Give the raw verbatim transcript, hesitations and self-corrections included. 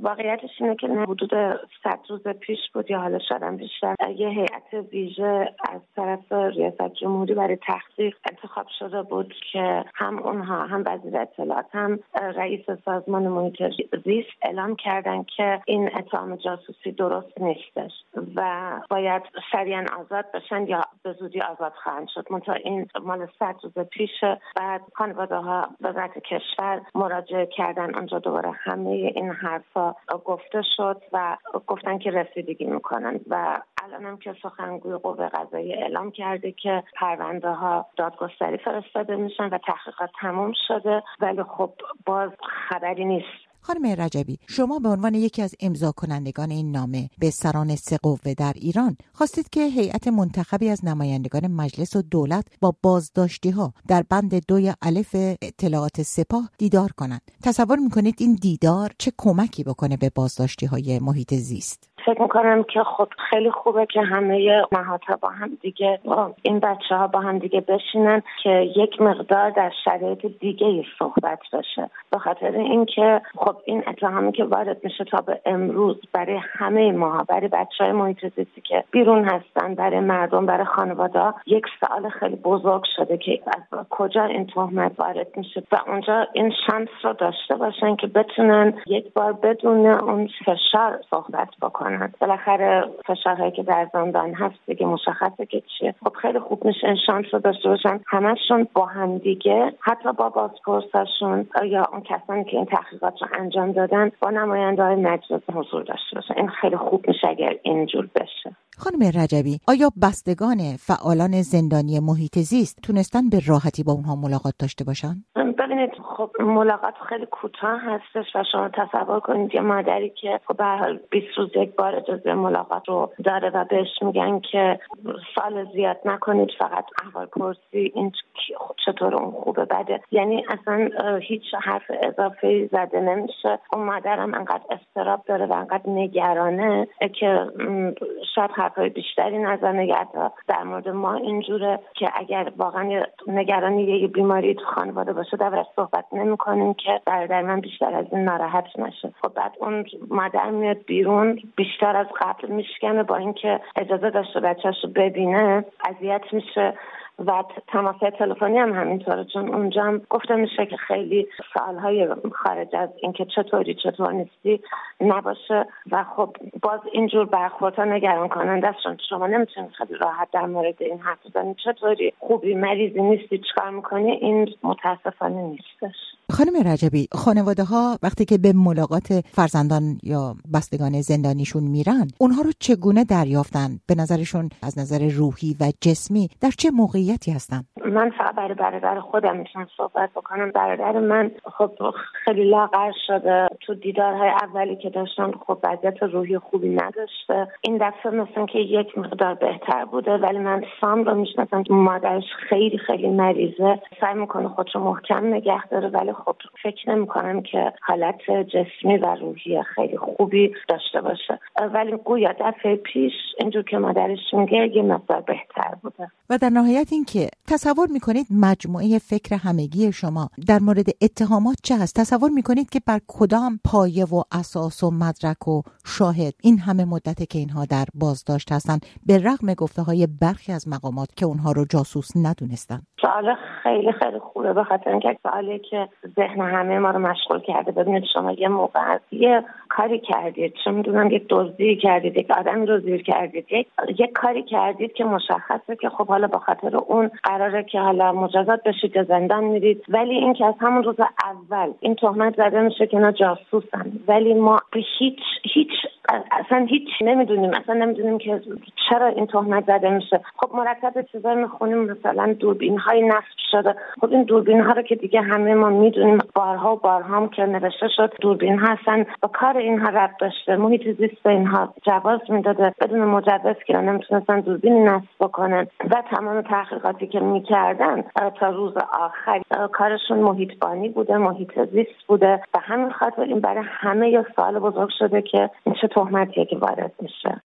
واقعیتش اینه که حدود صد روز پیش بود یا حالا شدم بیشتر یه هیئت ویژه از طرف ریاست جمهوری برای تحقیق انتخاب شده بود که هم اونها هم وزیر اطلاعات هم رئیس سازمان محیط زیست اعلام کردن که این اتهام جاسوسی درست نیستش و باید سریعا آزاد بشن یا به زودی آزاد خواهند شد. منتها این مال صد روز پیشه. بعد خانواده ها وزارت کشور مراجعه کردن، اونجا دوباره همه این حرفا گفته شد و گفتن که رسیدگی میکنن و الان هم که سخنگوی قوه قضاییه اعلام کرده که پرونده ها دادگستری فرستاده میشن و تحقیقات تموم شده، ولی خب باز خبری نیست. خانم رجبی، شما به عنوان یکی از امضا کنندگان این نامه به سران سه قوه در ایران خواستید که هیئت منتخبی از نمایندگان مجلس و دولت با بازداشتی ها در بند دوی الف اطلاعات سپاه دیدار کنند. تصور میکنید این دیدار چه کمکی بکنه به بازداشتی های محیط زیست؟ فکر میکنم که خب خیلی خوبه که همه نهادها با هم دیگه این بچه ها با هم دیگه بشینن که یک مقدار در شرایط دیگه صحبت بشه، به خاطر اینکه خب این اتهامی که وارد میشه تا به امروز برای همه ما، برای بچه های محیط زیستی که بیرون هستن، برای مردم، برای خانواده یک سوال خیلی بزرگ شده که از کجا این تهمت وارد میشه و اونجا این شانس رو داشته باشن که بتونن یک بار بدون اون فشار صحبت بکنن. بالاخره فشارهایی که در زندان هست دیگه مشخصه که چیه. خب خیلی خوب میشه این شانس رو داشته باشن همشون با هم دیگه، حتی با بازپرساشون یا اون کسانی که این تحقیقات رو انجام دادن، با نماینده‌های مجلس حضور داشته باشن. این خیلی خوب میشه اگر اینجور بشه. خانم رجبی، آیا بستگان فعالان زندانی محیط زیست تونستن به راحتی با اونها ملاقات داشته باشن؟ ببینید خب ملاقات خیلی کوتاه هستش و شما تصور کنید یه مادری که خب به هر حال بیست روز یک بار اجازه ملاقات رو داره و بهش میگن که سوال زیاد نکنید، فقط احوال پرسی، این چطور، اون خوبه بده، یعنی اصلا هیچ حرف اضافه‌ای زده نمیشه. اون مادرم انقدر اضطراب داره و انقدر نگرانه که شاید حرفای بیشتری نزنه یا در مورد ما اینجوره که اگر واقعا نگرانی یه بیماری تو خانواده باشه در صحبت نمی‌کنیم که برادر من بیشتر از این ناراحت نشه. خب بعد اون مادر میاد بیرون بیشتر از قبل میشکنه، با اینکه اجازه داشته بچه‌شو ببینه اذیت میشه و تماس تلفنی هم همینطوره، چون اونجا هم گفته میشه که خیلی سوالهای خارج از اینکه چطوری چطور نیستی نباشه و خب باز اینجور برخوردها نگران کننده است، چون شما نمیتونید خیلی راحت در مورد این حرف بزنید چطوری خوبی، مریضی نیستی، چیکار میکنی. این متاسفانه نیستش. خانم رجبی، خانواده ها وقتی که به ملاقات فرزندان یا بستگان زندانیشون میرن، اونها رو چگونه دریافتن؟ به نظرشون از نظر روحی و جسمی در چه موقعیتی هستن؟ من فقط برای برادر خودم میتونم صحبت بکنم. برادر من خب خیلی لاغر شده، تو دیدارهای اولی که داشتم خب وضعیت روحی خوبی نداشته. این دفعه مثلا که یک مقدار بهتر بوده، ولی من سام رو میشناسم، مادرش خیلی خیلی مریضه، سعی میکنه خودشو محکم نگه داره، ولی خب فکر نمی‌کنم که حالت جسمی و روحی خیلی خوبی داشته باشه، ولی گویا دفعه پیش اینجور که مادرش میگه یه مقدار بهتر بوده. و در نهایت این که تصور میکنید مجموعه فکر همگی شما در مورد اتهامات چه هست؟ تصور میکنید که بر کدام پایه و اساس و مدرک و شاهد این همه مدته که اینها در بازداشت هستن، به رغم گفته های برخی از مقامات که اونها رو جاسوس ندونستن؟ سوال خیلی خیلی خوبه، به خاطر اینکه سوالی که ذهن همه ما رو مشغول کرده. ببینید شما یه موقع یه کاری کردید، چه میدونم یک دزدی کردید، یک آدمی رو زیر کردید، یک یک کاری کردید که مشخصه که خب حالا به خاطر اون قراره که حالا مجازات بشید یا زندان میرید، ولی این که از همون روز اول این تهمت زده میشه که اینا جاسوسن، ولی ما به هیچ هیچ اصلا هیچ نمیدونیم، اصلا نمیدونیم که چرا این تهمت زده میشه. خب مرتب چیزا میخونیم، مثلا دوربین های نصب شده. خب این دوربین ها رو که دیگه همه ما میدونیم، بارها و بارها هم که نوشته شد دوربین ها هستن با کار اینها ربط داشته، محیط زیست به اینها جواز میداده، بدون مجوز که نمیتونستن دوربین نصب بکنن و تمام تحقیقاتی که میکردن تا روز آخر کارشون محیط بانی بوده، محیط زیست بوده و همین خاطر این برای همه یه سوال بزرگ شده که این چه تهمتیه که وارد میشه.